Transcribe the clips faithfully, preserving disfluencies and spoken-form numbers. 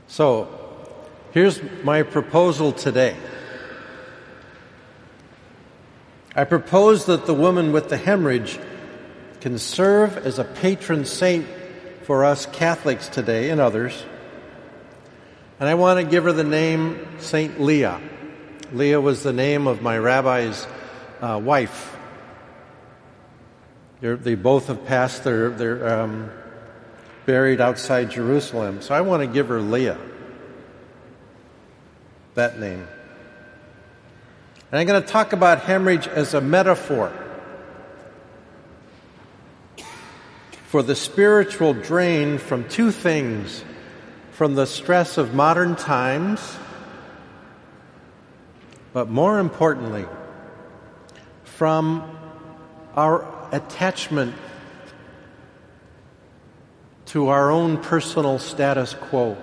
So, here's my proposal today. I propose that the woman with the hemorrhage can serve as a patron saint for us Catholics today and others. And I want to give her the name Saint Leah. Leah was the name of my rabbi's uh, wife. They're, they both have passed. They're, they're um, buried outside Jerusalem. So I want to give her Leah, that name. And I'm going to talk about hemorrhage as a metaphor for the spiritual drain from two things: from the stress of modern times, but more importantly, from our attachment to our own personal status quo.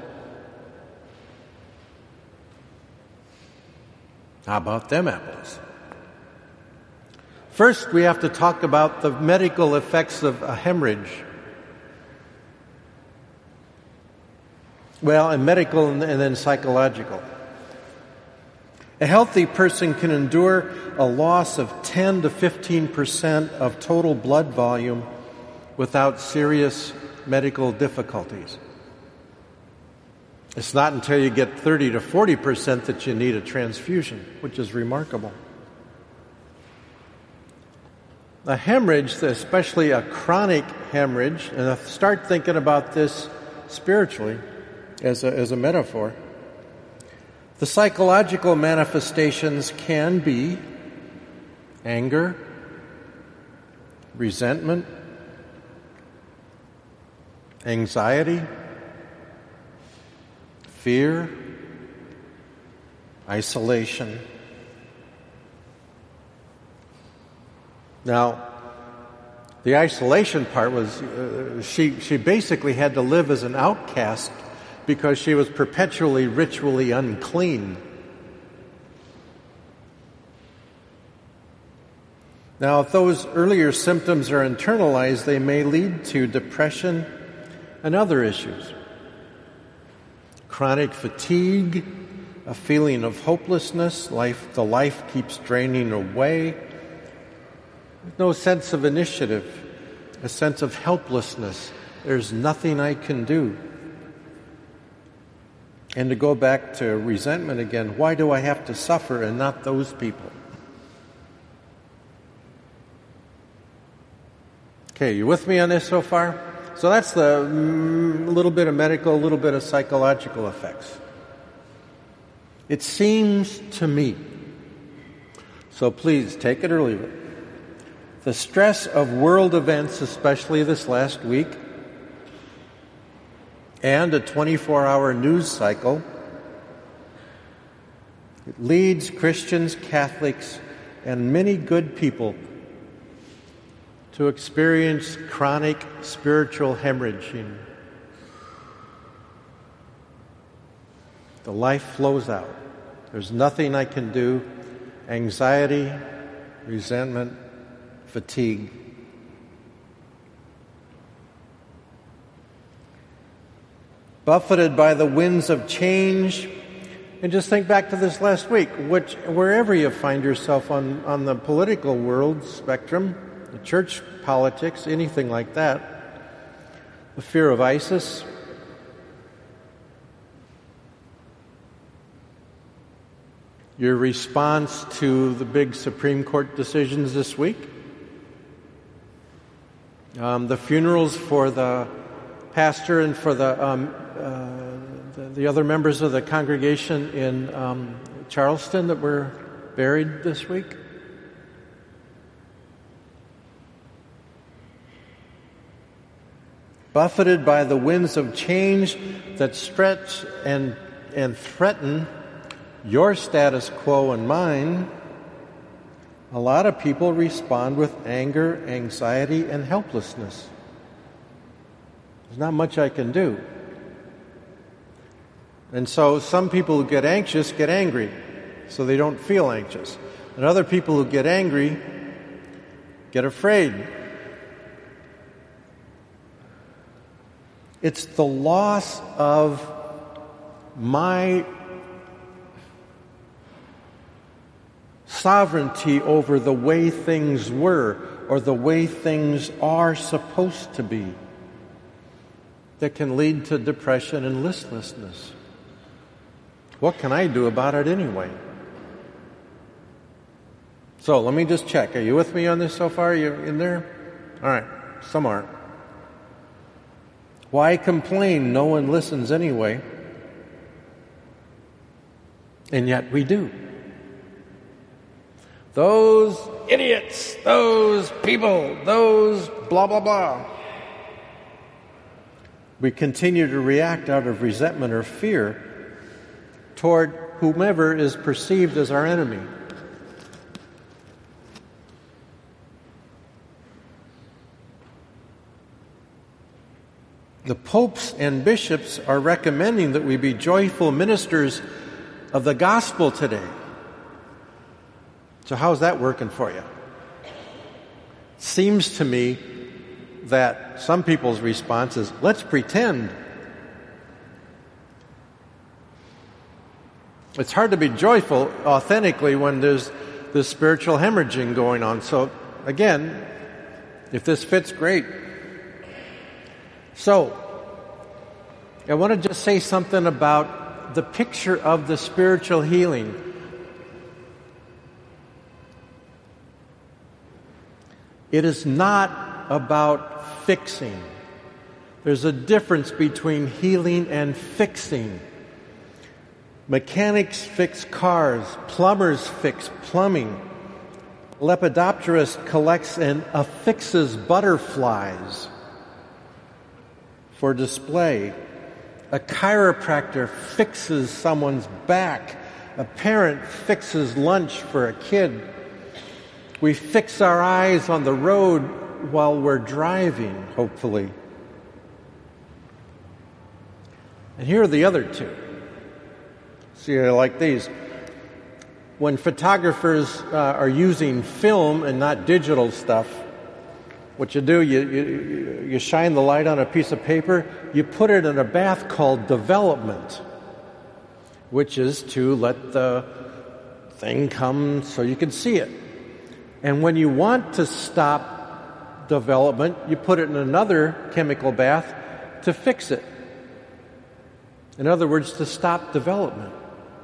How about them apples? First, we have to talk about the medical effects of a hemorrhage. Well, and medical and then psychological. A healthy person can endure a loss of ten to fifteen percent of total blood volume without serious medical difficulties. It's not until you get thirty to forty percent that you need a transfusion, which is remarkable. A hemorrhage, especially a chronic hemorrhage, and start thinking about this spiritually as a, as a metaphor. The psychological manifestations can be anger, resentment, anxiety, fear, isolation. Now, the isolation part was uh, she she basically had to live as an outcast because she was perpetually ritually unclean. Now, if those earlier symptoms are internalized, they may lead to depression and other issues. Chronic fatigue, a feeling of hopelessness, life, the life keeps draining away. No sense of initiative, a sense of helplessness. There's nothing I can do. And to go back to resentment again, why do I have to suffer and not those people? Okay, you with me on this so far? So that's the mm, little bit of medical, a little bit of psychological effects. It seems to me, so please take it or leave it, the stress of world events, especially this last week, and a twenty-four hour news cycle, it leads Christians, Catholics, and many good people to experience chronic spiritual hemorrhaging. The life flows out. There's nothing I can do. Anxiety, resentment, fatigue. Buffeted by the winds of change. And just think back to this last week, which wherever you find yourself on, on the political world spectrum, the church politics, anything like that, the fear of ISIS, your response to the big Supreme Court decisions this week, um, the funerals for the pastor and for the, um, uh, the the other members of the congregation in um, Charleston that were buried this week. Buffeted by the winds of change that stretch and and threaten your status quo and mine, a lot of people respond with anger, anxiety, and helplessness. There's not much I can do. And so some people who get anxious get angry, so they don't feel anxious. And other people who get angry get afraid. It's the loss of my sovereignty over the way things were or the way things are supposed to be that can lead to depression and listlessness. What can I do about it anyway? So let me just check. Are you with me on this so far? Are you in there? All right. Some aren't. Why complain? No one listens anyway. And yet we do. Those idiots, those people, those blah, blah, blah. We continue to react out of resentment or fear toward whomever is perceived as our enemy. The popes and bishops are recommending that we be joyful ministers of the gospel today. So how's that working for you? Seems to me that some people's response is, let's pretend. It's hard to be joyful authentically when there's this spiritual hemorrhaging going on. So again, if this fits, great. So, I want to just say something about the picture of the spiritual healing. It is not about fixing. There's a difference between healing and fixing. Mechanics fix cars. Plumbers fix plumbing. Lepidopterist collects and affixes butterflies for display. A chiropractor fixes someone's back. A parent fixes lunch for a kid. We fix our eyes on the road while we're driving, hopefully. And here are the other two. See, I like these. When photographers uh, are using film and not digital stuff, what you do, you, you you shine the light on a piece of paper, you put it in a bath called development, which is to let the thing come so you can see it. And when you want to stop development, you put it in another chemical bath to fix it. In other words, to stop development.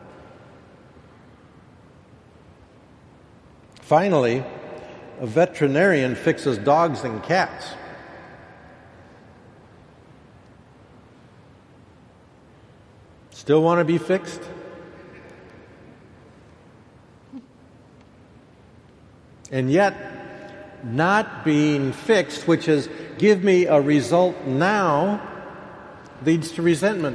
Finally, a veterinarian fixes dogs and cats. Still want to be fixed? And yet, not being fixed, which is give me a result now, leads to resentment.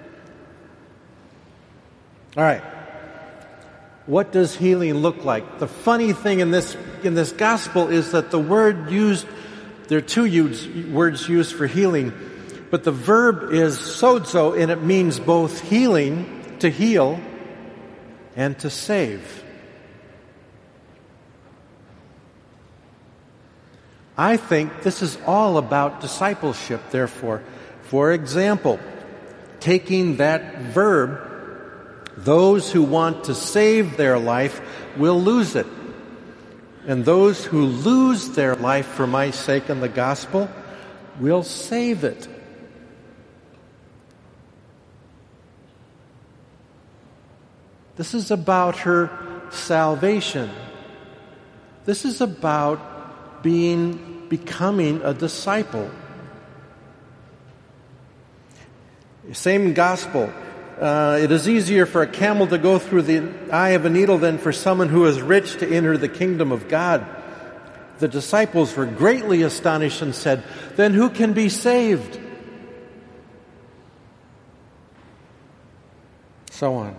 All right. What does healing look like? The funny thing in this in this gospel is that the word used, there are two used, words used for healing, but the verb is sozo, and it means both healing, to heal, and to save. I think this is all about discipleship, therefore. For example, taking that verb, those who want to save their life will lose it. And those who lose their life for my sake and the gospel will save it. This is about her salvation. This is about being, becoming a disciple. Same gospel. Uh, it is easier for a camel to go through the eye of a needle than for someone who is rich to enter the kingdom of God. The disciples were greatly astonished and said, "Then who can be saved?" So on.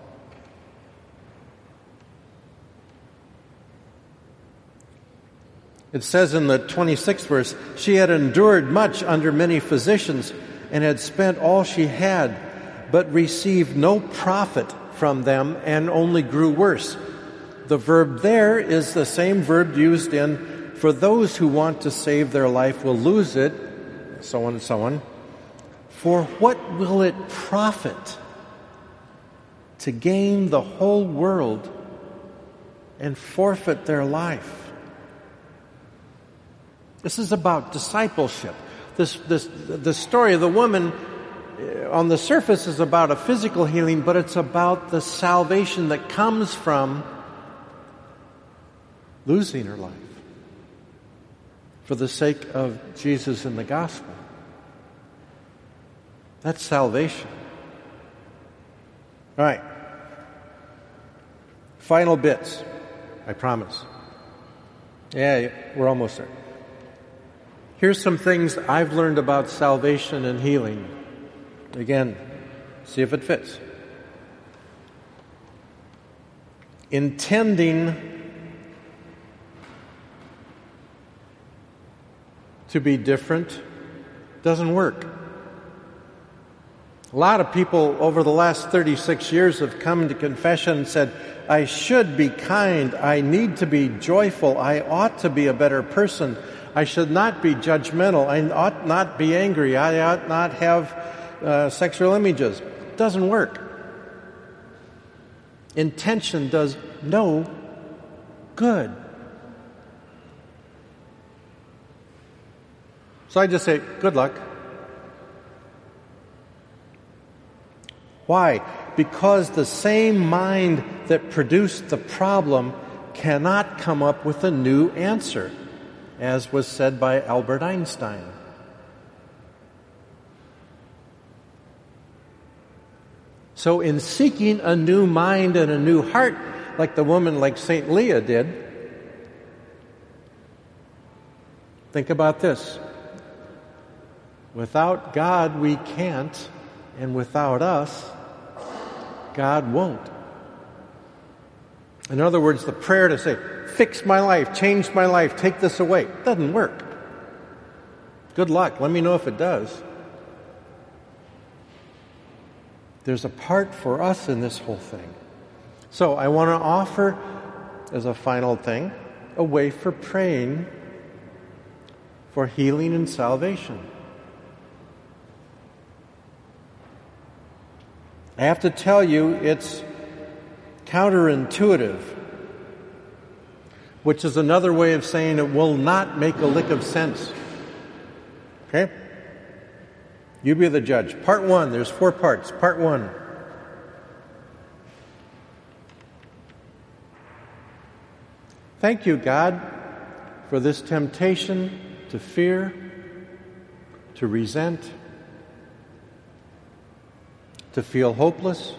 It says in the twenty-sixth verse, she had endured much under many physicians and had spent all she had, but received no profit from them and only grew worse. The verb there is the same verb used in, for those who want to save their life will lose it, so on and so on. For what will it profit to gain the whole world and forfeit their life. This is about discipleship. This, this, the story of the woman on the surface is about a physical healing, but it's about the salvation that comes from losing her life for the sake of Jesus and the gospel. That's salvation. All right. Final bits, I promise. Yeah, we're almost there. Here's some things I've learned about salvation and healing. Again, see if it fits. Intending to be different doesn't work. A lot of people over the last thirty-six years have come to confession and said, I should be kind, I need to be joyful, I ought to be a better person, I should not be judgmental, I ought not be angry, I ought not have uh, sexual images. It doesn't work. Intention does no good. So I just say, good luck. Why? Because the same mind that produced the problem cannot come up with a new answer, as was said by Albert Einstein. So in seeking a new mind and a new heart, like the woman like Saint Leah did, think about this. Without God, we can't, and without us, God won't. In other words, the prayer to say, fix my life, change my life, take this away, doesn't work. Good luck. Let me know if it does. There's a part for us in this whole thing. So I want to offer, as a final thing, a way for praying for healing and salvation. I have to tell you, it's counterintuitive, which is another way of saying it will not make a lick of sense. Okay? You be the judge. Part one, there's four parts. Part one. Thank you, God, for this temptation to fear, to resent, to feel hopeless.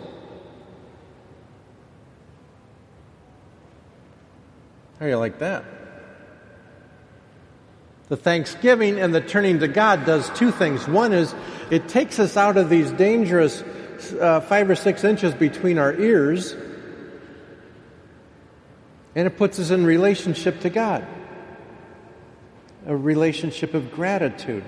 How do you like that? The thanksgiving and the turning to God does two things. One is it takes us out of these dangerous uh, five or six inches between our ears, and it puts us in relationship to God, a relationship of gratitude,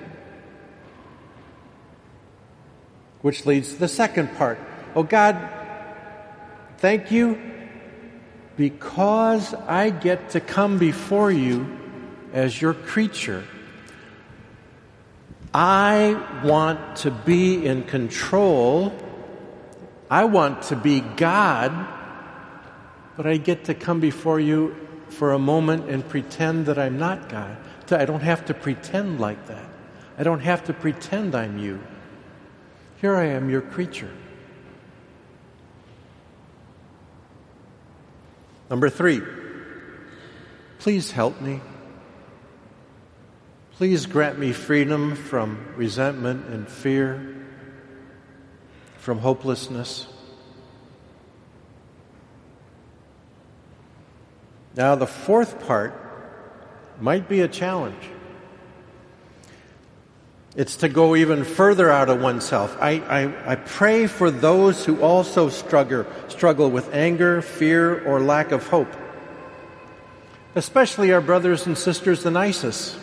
which leads to the second part. Oh God, thank you because I get to come before you as your creature. I want to be in control. I want to be God, but I get to come before you for a moment and pretend that I'm not God. I don't have to pretend like that. I don't have to pretend I'm you. Here I am, your creature. Number three, please help me. Please grant me freedom from resentment and fear, from hopelessness. Now, the fourth part might be a challenge. It's to go even further out of oneself. I, I, I pray for those who also struggle, struggle with anger, fear, or lack of hope, especially our brothers and sisters in ISIS.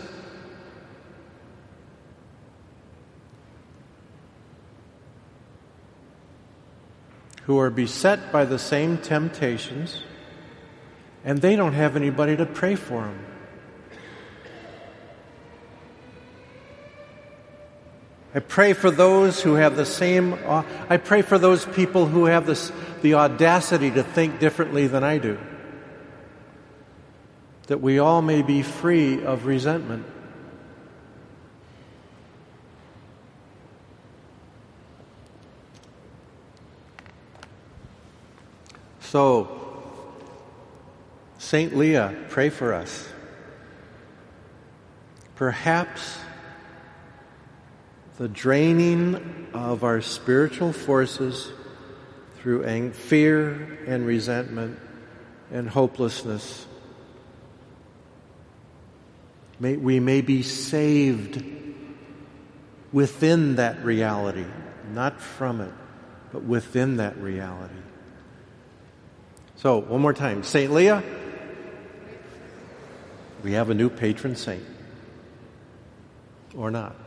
Who are beset by the same temptations, and they don't have anybody to pray for them. I pray for those who have the same, uh, I pray for those people who have this, the audacity to think differently than I do. That we all may be free of resentment. So, Saint Leah, pray for us. Perhaps the draining of our spiritual forces through ang- fear and resentment and hopelessness, may, we may be saved within that reality, not from it, but within that reality. So, one more time. Saint Leah, we have a new patron saint. Or not.